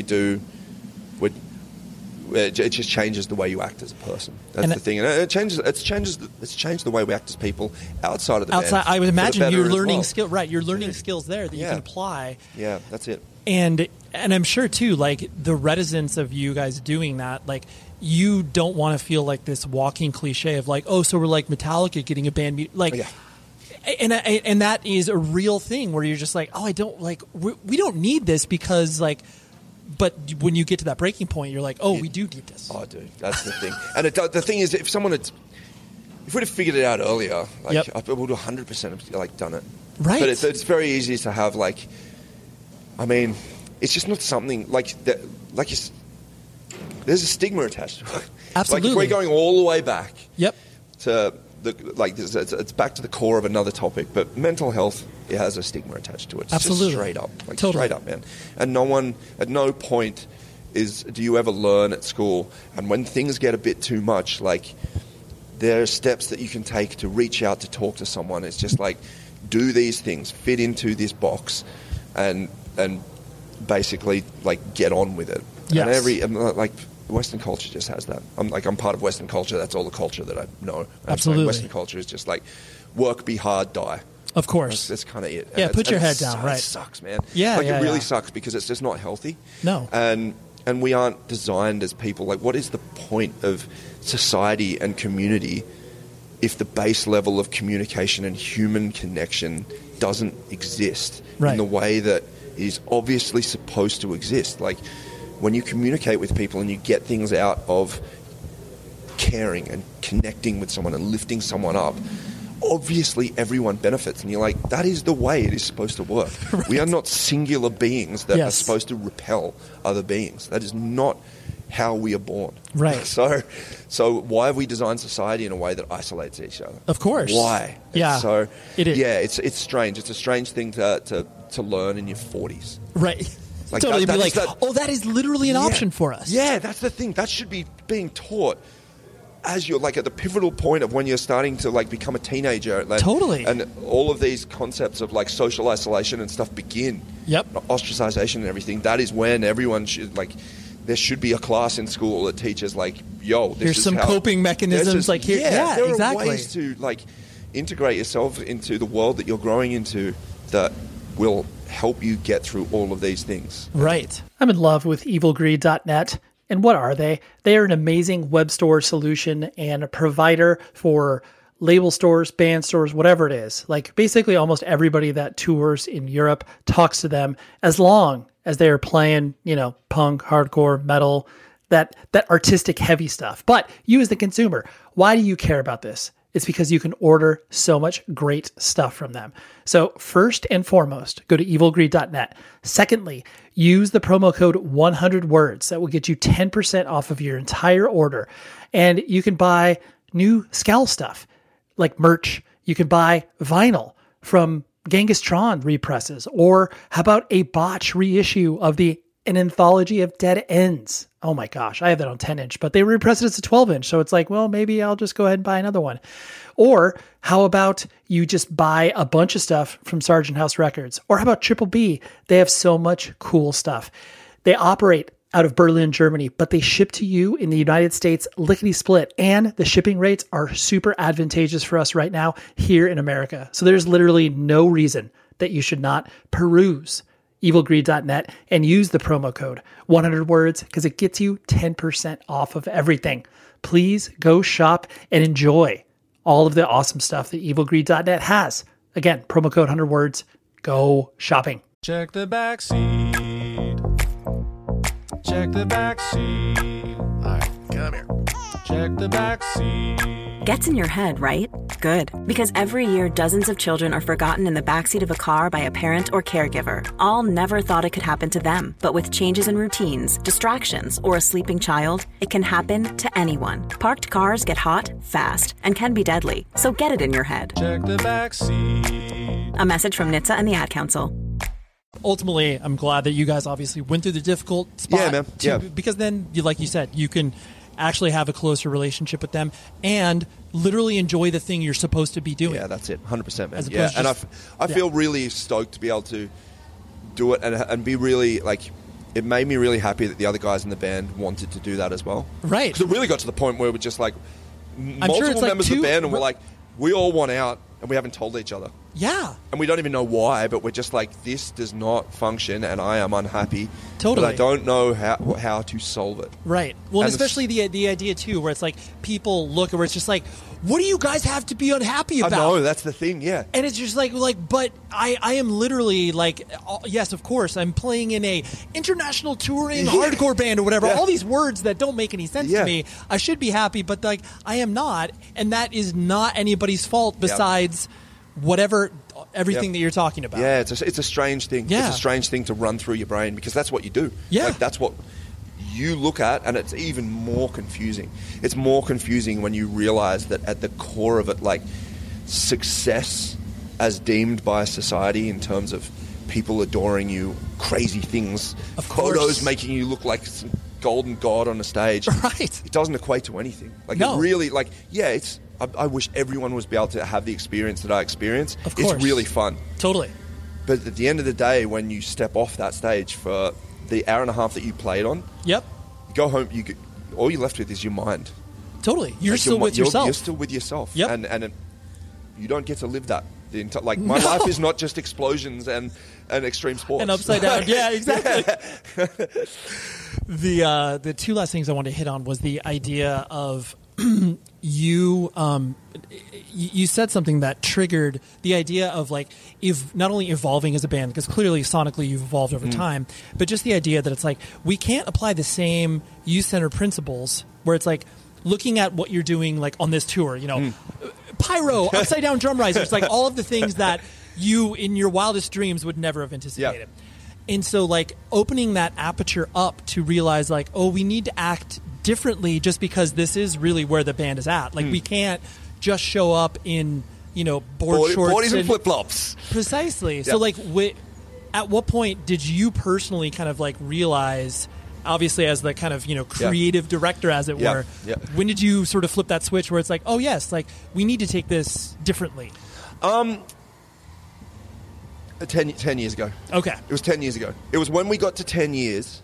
it just changes the way you act as a person. That's And the thing. And it's changed the way we act as people outside of the band. I would for the imagine better you're as learning well. skill. Right. You're learning skills there that you Yeah. can apply. Yeah, that's it. And I'm sure too, like, the reticence of you guys doing that, like, you don't want to feel like this walking cliche of like, oh, so we're like Metallica getting a band, like, Yeah. and that is a real thing where you're just like, oh, I don't like, we don't need this because, like, but when you get to that breaking point, you're like, oh, we do need this. Oh, dude, that's the thing. And the thing is, if we'd have figured it out earlier, like, Yep. I would 100% have, like, done it. Right. But it's very easy to have, like, I mean, it's just not something like that. Like, there's a stigma attached to it. Absolutely. Like, if we're going all the way back Yep. to it's back to the core of another topic, but mental health, it has a stigma attached to it. It's Absolutely. just straight up, like, Totally. straight up, man. And at no point do you ever learn at school. And when things get a bit too much, like, there are steps that you can take to reach out to talk to someone. It's just like, do these things, fit into this box, and basically, like, get on with it. Yes. And like, Western culture just has that. I'm part of Western culture. That's all the culture that I know. And Absolutely. Like, Western culture is just like, work, be hard, die. Of course. That's kind of it. Yeah, And put your and head down, right. It sucks, man. Yeah, like, yeah, it really yeah. sucks because it's just not healthy. No. And we aren't designed as people. Like, what is the point of society and community if the base level of communication and human connection doesn't exist Right. in the way that It is obviously supposed to exist. Like, when you communicate with people and you get things out of caring and connecting with someone and lifting someone up, obviously everyone benefits. And you're like, that is the way it is supposed to work. Right. We are not singular beings that are supposed to repel other beings. That is not how we are born. Right. So why have we designed society in a way that isolates each other? Of course. Why? Yeah. So it is. Yeah, it's strange. It's a strange thing to learn in your 40s. Right. Like totally that be like, that is literally an option for us. Yeah, that's the thing. That should be being taught as you're like at the pivotal point of when you're starting to like become a teenager. Like, totally. And all of these concepts of like social isolation and stuff begin. Yep. Ostracization and everything. That is when everyone should like, there should be a class in school that teaches like, yo, this here's is some how, coping mechanisms like here. Yeah, there exactly. are ways to like integrate yourself into the world that you're growing into that will help you get through all of these things. Right. I'm in love with evilgreed.net. And what are they? They are an amazing web store solution and a provider for label stores, band stores, whatever it is. Like basically almost everybody that tours in Europe talks to them as long as they are playing, punk, hardcore, metal, that artistic heavy stuff. But you as the consumer, why do you care about this? It's because you can order so much great stuff from them. So first and foremost, go to evilgreed.net. Secondly, use the promo code 100words. That will get you 10% off of your entire order. And you can buy new Scowl stuff like merch. You can buy vinyl from Genghis Tron represses. Or how about a botch reissue of an anthology of Dead Ends? Oh my gosh, I have that on 10-inch, but they repressed it as a 12-inch. So it's like, well, maybe I'll just go ahead and buy another one. Or how about you just buy a bunch of stuff from Sargent House Records? Or how about Triple B? They have so much cool stuff. They operate out of Berlin, Germany, but they ship to you in the United States lickety split. And the shipping rates are super advantageous for us right now here in America. So there's literally no reason that you should not peruse evilgreed.net and use the promo code 100words because it gets you 10% off of everything. Please go shop and enjoy all of the awesome stuff that evilgreed.net has. Again, promo code 100words. Go shopping. Check the back seat. Check the back seat. All right, come here. Check the back seat. Gets in your head, right? Good. Because every year, dozens of children are forgotten in the backseat of a car by a parent or caregiver. All never thought it could happen to them. But with changes in routines, distractions, or a sleeping child, it can happen to anyone. Parked cars get hot, fast, and can be deadly. So get it in your head. Check the back seat. A message from NHTSA and the Ad Council. Ultimately, I'm glad that you guys obviously went through the difficult spot. Yeah, man. Yeah. Because then, like you said, you can actually have a closer relationship with them and literally enjoy the thing you're supposed to be doing. Yeah, that's it. 100%, man. Yeah, and I feel really stoked to be able to do it and be really, like, it made me really happy that the other guys in the band wanted to do that as well. Right. Because it really got to the point where we're just like, multiple sure it's like members of the band, and we're like, we all want out, and we haven't told each other. Yeah. And we don't even know why, but we're just like, this does not function, and I am unhappy. Totally. But I don't know how to solve it. Right. Well, and And especially the idea, too, where it's like people look where it's just like, what do you guys have to be unhappy about? I know, that's the thing, yeah. And it's just like, but I am literally like, yes, of course, I'm playing in a international touring hardcore band or whatever. Yeah. All these words that don't make any sense Yeah. to me. I should be happy, but like, I am not. And that is not anybody's fault besides everything that you're talking about. Yeah, it's a strange thing. Yeah. It's a strange thing to run through your brain because that's what you do. Yeah. Like, that's what you look at, and it's even more confusing. It's more confusing when you realize that at the core of it, like, success as deemed by society in terms of people adoring you, crazy things, Of course. photos making you look like some golden god on a stage. Right. It doesn't equate to anything. Like, No. it really, like, yeah, it's... I wish everyone was able to have the experience that I experienced. Of course. It's really fun. Totally. But at the end of the day, when you step off that stage for the hour and a half that you played on, Yep. you go home, all you're left with is your mind. Totally. You're Like, still with yourself. You're still with yourself. Yep. And you don't get to live that. Like, my life is not just explosions and extreme sports. And upside down. Yeah, exactly. The two last things I wanted to hit on was the idea of you said something that triggered the idea of like not only evolving as a band, because clearly sonically you've evolved over time, but just the idea that it's like we can't apply the same youth-centered principles where it's like looking at what you're doing like on this tour, pyro, upside down drum risers, like all of the things that you in your wildest dreams would never have anticipated. And so like opening that aperture up to realize like, oh, we need to act differently just because this is really where the band is at. Like we can't just show up in, board shorts. Boardies and flip-flops. Precisely. So like at what point did you personally kind of like realize, obviously as the kind of, creative director as it were, when did you sort of flip that switch where it's like, oh yes, like we need to take this differently? 10 years ago. Okay. It was 10 years ago. It was when we got to 10 years,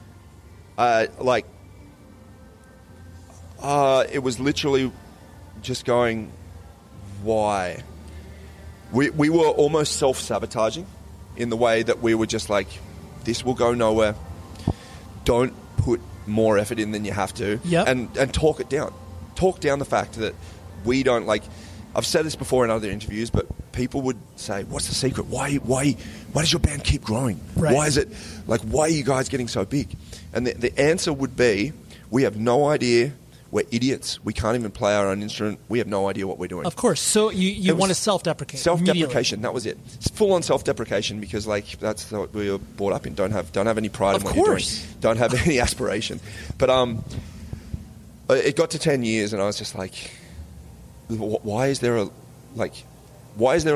it was literally just going, why? We were almost self-sabotaging in the way that we were just like, this will go nowhere. Don't put more effort in than you have to. Yep. And talk it down. Talk down the fact that we don't like... I've said this before in other interviews, but people would say, what's the secret? Why does your band keep growing? Right. Why is it... Like, why are you guys getting so big? And the answer would be, we have no idea. We're idiots. We can't even play our own instrument. We have no idea what we're doing. Of course. So you want to self-deprecate. Self-deprecation. That was it. It's full-on self-deprecation because, like, that's what we were brought up in. Don't have any pride in what you're doing. Don't have any aspiration. But it got to 10 years, and I was just like, why is there a limit? Why is there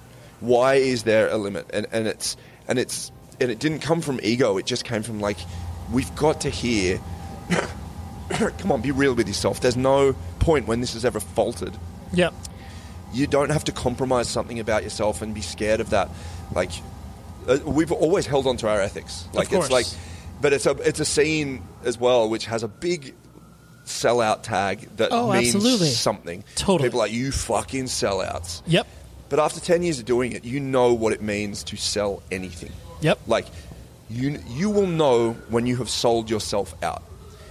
a limit? And it didn't come from ego. It just came from like, we've got to hear. Come on, be real with yourself. There's no point when this has ever faltered. Yep. You don't have to compromise something about yourself and be scared of that. Like, we've always held on to our ethics. Like, of course. It's like, but it's a scene as well which has a big sellout tag that means absolutely. Something. Totally. People are like, you fucking sellouts. Yep. But after 10 years of doing it, you know what it means to sell anything. Yep. Like, you will know when you have sold yourself out.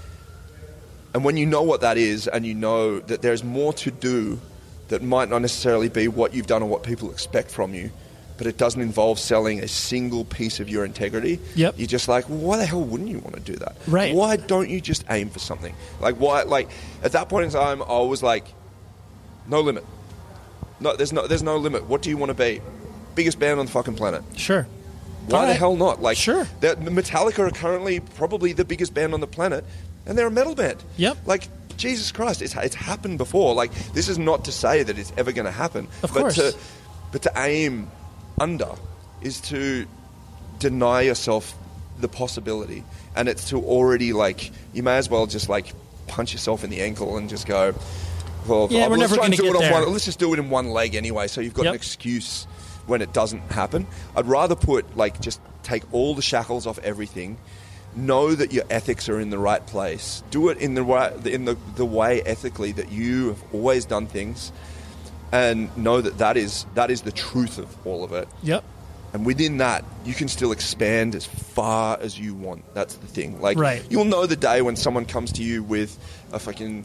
And when you know what that is, and you know that there's more to do that might not necessarily be what you've done or what people expect from you, but it doesn't involve selling a single piece of your integrity, Yep. You're just like, well, why the hell wouldn't you want to do that? Right. Why don't you just aim for something? Like, why? Like, at that point in time, I was like, no limit. No, there's no limit. What do you want to be? Biggest band on the fucking planet. Sure. Why the hell not? Like, sure. Metallica are currently probably the biggest band on the planet, and they're a metal band. Yep. Like, Jesus Christ, it's happened before. Like, this is not to say that it's ever going to happen. Of course. But to aim under is to deny yourself the possibility, and it's to already, like, you may as well just like punch yourself in the ankle and just go, well, yeah, we're never going to get there. Let's just do it in one leg anyway, so you've got Yep. an excuse when it doesn't happen. I'd rather just take all the shackles off everything, know that your ethics are in the right place, do it in the way ethically that you have always done things, and know that is the truth of all of it. Yep. And within that, you can still expand as far as you want. That's the thing. Like, right. You'll know the day when someone comes to you with a fucking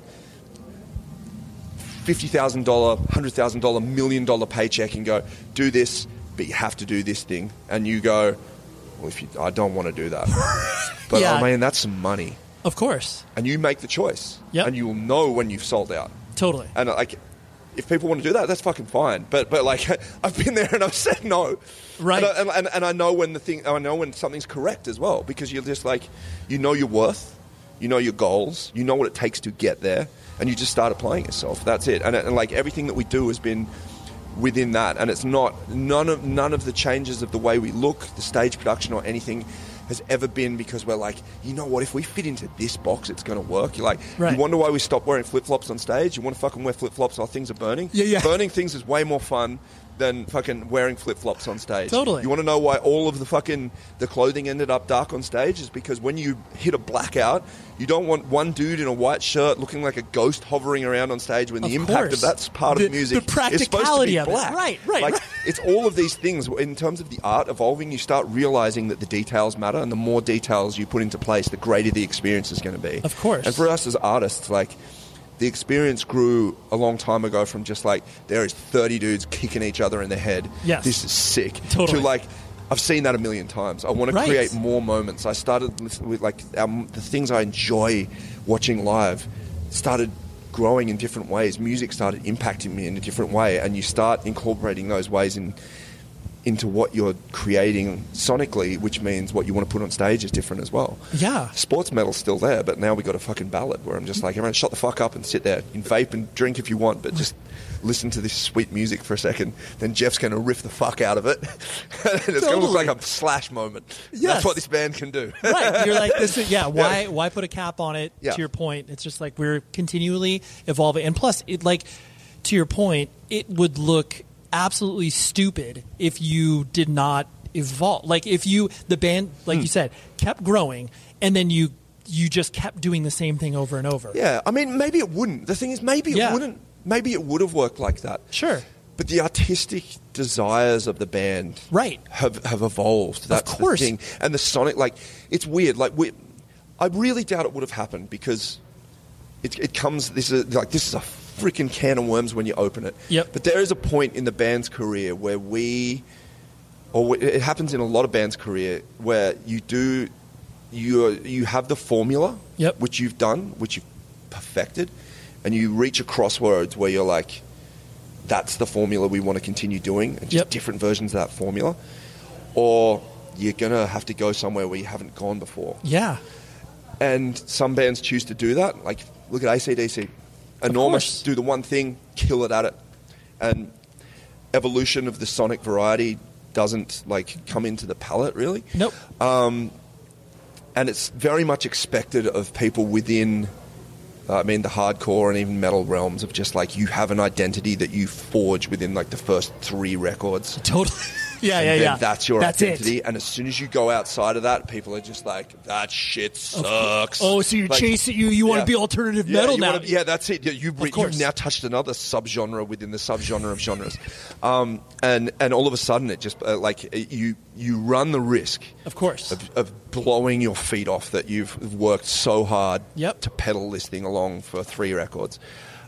$50,000, $100,000, $1 million paycheck and go, do this, but you have to do this thing. And you go, well, I don't want to do that. But yeah. I mean, that's some money. Of course. And you make the choice. Yep. And you will know when you've sold out. Totally. And like, if people want to do that, that's fucking fine. But like, I've been there and I've said no. Right. And I know when something's correct as well, because you're just like, you know your worth, you know your goals, you know what it takes to get there, and you just start applying yourself. That's it. And like, everything that we do has been within that, and it's none of the changes of the way we look, the stage production or anything has ever been because we're like, you know what, if we fit into this box, it's going to work. You're like, right. You wonder why we stopped wearing flip-flops on stage? You want to fucking wear flip-flops while things are burning? Yeah. Burning things is way more fun than fucking wearing flip-flops on stage. Totally. You want to know why all of the clothing ended up dark on stage? Is because when you hit a blackout, you don't want one dude in a white shirt looking like a ghost hovering around on stage when the impact of that part of music is supposed to be black. Right. Like, it's all of these things. In terms of the art evolving, you start realizing that the details matter, and the more details you put into place, the greater the experience is going to be. Of course. And for us as artists, like, the experience grew a long time ago from just like, there is 30 dudes kicking each other in the head. Yes. This is sick. Totally. To like, I've seen that a million times. I want to Right. create more moments. I started with like the things I enjoy watching live started growing in different ways. Music started impacting me in a different way, and you start incorporating those ways into what you're creating sonically, which means what you want to put on stage is different as well. Yeah. Sports metal's still there, but now we got a fucking ballad where I'm just like, everyone shut the fuck up and sit there and vape and drink if you want, but just listen to this sweet music for a second. Then Jeff's going to riff the fuck out of it. And it's going to look like a Slash moment. Yes. That's what this band can do. Right. You're like, this is, why put a cap on it? Yeah. To your point, it's just like we're continually evolving. And plus, it like, to your point, it would look absolutely stupid if you did not evolve. Like if the band, like you said, kept growing and then you just kept doing the same thing over and over. Yeah, I mean, maybe it wouldn't. The thing is, maybe it wouldn't. Maybe it would have worked like that. Sure. But the artistic desires of the band Right. have evolved. That's Of course. the thing. And the sonic, like, it's weird. Like, I really doubt it would have happened because it comes, this is a freaking can of worms when you open it. Yep. But there is a point in the band's career where it happens in a lot of bands' career where you have the formula, Yep. which you've done, which you've perfected, and you reach a crossroads where you're like, that's the formula we want to continue doing, and just different versions of that formula. Or you're going to have to go somewhere where you haven't gone before. Yeah. And some bands choose to do that. Like, look at AC/DC. Enormous, do the one thing, kill it at it. And evolution of the sonic variety doesn't like come into the palette, really. Nope. And it's very much expected of people within, the hardcore and even metal realms of just like, you have an identity that you forge within like the first 3 records. Totally. Yeah, And yeah. then that's your That's identity. it. And as soon as you go outside of that, people are just like, that shit sucks. Oh, so you're Like, chasing you want to be alternative metal now. That's it. You've now touched another subgenre within the subgenre of genres. And all of a sudden, it just, you run the risk, Of course. of blowing your feet off that you've worked so hard Yep. to pedal this thing along for 3 records.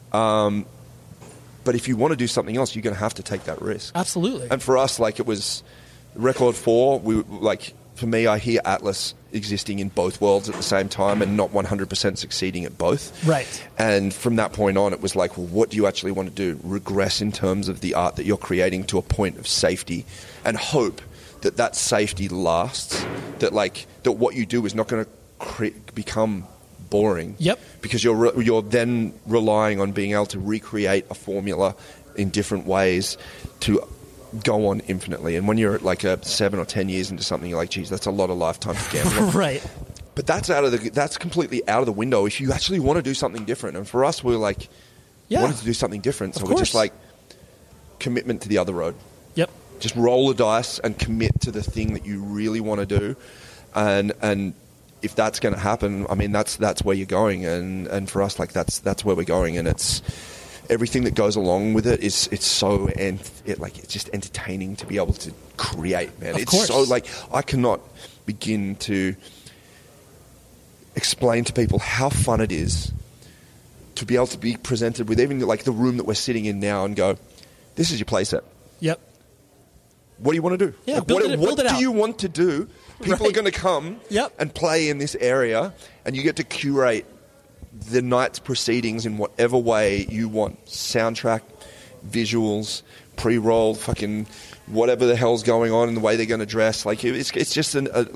But if you want to do something else, you're going to have to take that risk. Absolutely. And for us, like, it was record 4. For me, I hear Atlas existing in both worlds at the same time and not 100% succeeding at both. Right. And from that point on, it was like, well, what do you actually want to do? Regress in terms of the art that you're creating to a point of safety, and hope that safety lasts. That what you do is not going to become boring. Yep. Because you're then relying on being able to recreate a formula in different ways to go on infinitely. And when you're like 7 or 10 years into something, you're like, geez, that's a lot of lifetime to gamble on. Right. But that's completely out of the window if you actually want to do something different. And for us, we're like, wanted to do something different. So we're just like, commitment to the other road. Yep. Just roll the dice and commit to the thing that you really want to do. And if that's going to happen, I mean, that's where you're going. And for us, like, that's where we're going. And it's everything that goes along with it it's just entertaining to be able to create, man. Of It's course. so, like, I cannot begin to explain to people how fun it is to be able to be presented with even like the room that we're sitting in now and go, this is your playset. Yep. What do you want to do? Yeah, Like, build it what do out. you want to do? People Right. are going to come Yep. and play in this area, and you get to curate the night's proceedings in whatever way you want. Soundtrack, visuals, pre-roll, fucking whatever the hell's going on, and the way they're going to dress. Like, it's just a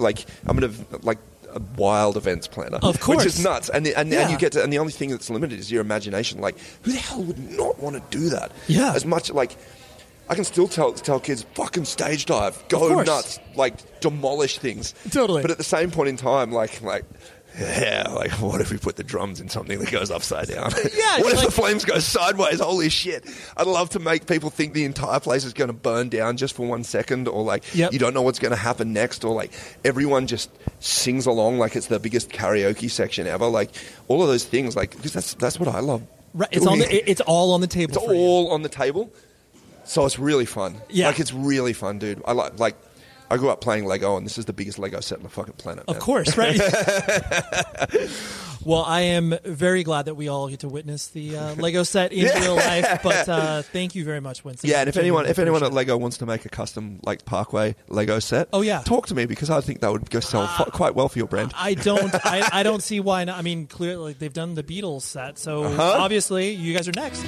wild events planner, Of course. which is nuts. And Yeah. you get to, and the only thing that's limited is your imagination. Like, who the hell would not want to do that? Yeah. As much like. I can still tell kids, fucking stage dive, Of go course. nuts, like demolish things. Totally. But at the same point in time, like what if we put the drums in something that goes upside down? Yeah, What if like- the flames go sideways? Holy shit. I'd love to make people think the entire place is going to burn down just for 1 second, or like Yep. you don't know what's going to happen next, or like everyone just sings along like it's the biggest karaoke section ever. Like all of those things, like, because that's what I love. Right. It's doing. it's all on the table. It's for you. all on the table. So it's really fun. Yeah. Like, it's really fun, dude. I like I grew up playing Lego, and this is the biggest Lego set on the fucking planet. Of course, right? Well, I am very glad that we all get to witness the Lego set in real life. But thank you very much, Winston. Yeah, and if anyone at Lego wants to make a custom like Parkway Lego set, talk to me, because I think that would go sell quite well for your brand. I don't see why not. I mean, clearly they've done the Beatles set, so obviously you guys are next.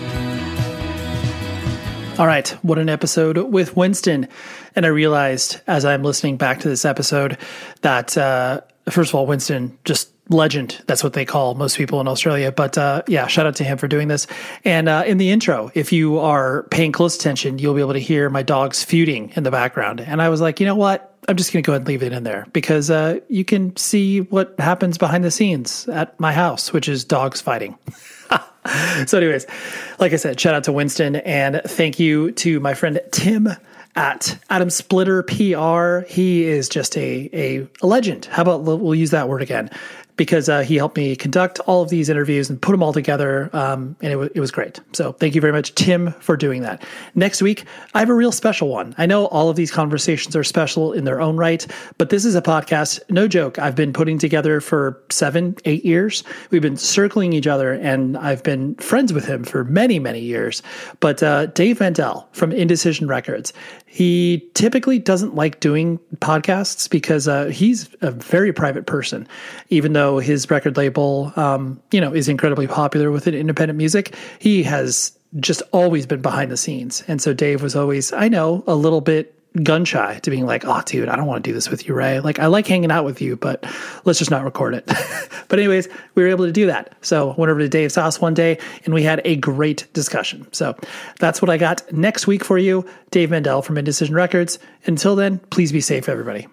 All right, what an episode with Winston. And I realized as I'm listening back to this episode that, first of all, Winston, just legend. That's what they call most people in Australia. But shout out to him for doing this. And in the intro, if you are paying close attention, you'll be able to hear my dogs feuding in the background. And I was like, you know what? I'm just going to go ahead and leave it in there because you can see what happens behind the scenes at my house, which is dogs fighting. So anyways, like I said, shout out to Winston, and thank you to my friend Tim at Adam Splitter PR. He is just a legend. How about we'll use that word again? Because he helped me conduct all of these interviews and put them all together, and it was great. So thank you very much, Tim, for doing that. Next week, I have a real special one. I know all of these conversations are special in their own right, but this is a podcast, no joke, I've been putting together for 7-8 years. We've been circling each other, and I've been friends with him for many, many years. But Dave Mandel from Indecision Records, he typically doesn't like doing podcasts because he's a very private person, even though his record label, is incredibly popular within independent music. He has just always been behind the scenes. And so Dave was always, I know, a little bit gun shy to being like, oh, dude, I don't want to do this with you, Ray. Like, I like hanging out with you, but let's just not record it. But anyways, we were able to do that. So I went over to Dave's house one day and we had a great discussion. So that's what I got next week for you. Dave Mandel from Indecision Records. Until then, please be safe, everybody.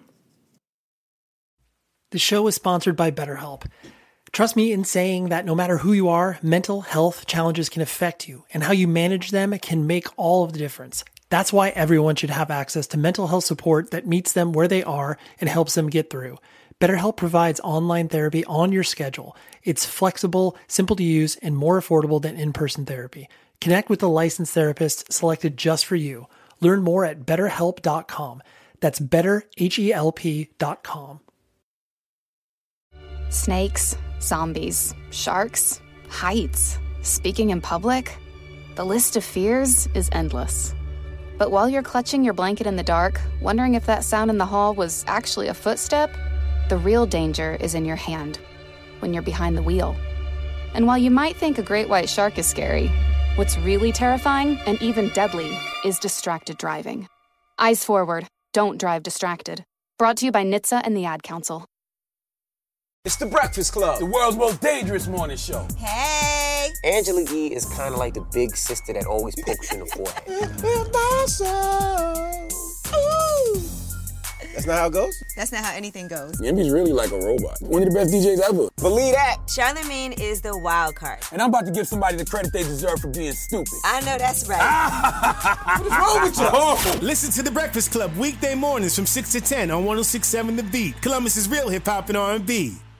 The show is sponsored by BetterHelp. Trust me in saying that no matter who you are, mental health challenges can affect you, and how you manage them can make all of the difference. That's why everyone should have access to mental health support that meets them where they are and helps them get through. BetterHelp provides online therapy on your schedule. It's flexible, simple to use, and more affordable than in-person therapy. Connect with a licensed therapist selected just for you. Learn more at betterhelp.com. That's betterhelp.com. Snakes, zombies, sharks, heights, speaking in public. The list of fears is endless. But while you're clutching your blanket in the dark, wondering if that sound in the hall was actually a footstep, the real danger is in your hand, when you're behind the wheel. And while you might think a great white shark is scary, what's really terrifying and even deadly is distracted driving. Eyes forward, don't drive distracted. Brought to you by NHTSA and the Ad Council. It's The Breakfast Club, the world's most dangerous morning show. Hey! Angela Yee is kind of like the big sister that always pokes you in the forehead. That's not how it goes? That's not how anything goes. Yemi's really like a robot. One of the best DJs ever. Believe that. Charlamagne is the wild card. And I'm about to give somebody the credit they deserve for being stupid. I know that's right. What is wrong with you? Oh. Listen to The Breakfast Club weekday mornings from 6 to 10 on 106.7 The Beat. Columbus's real hip-hop and R&B.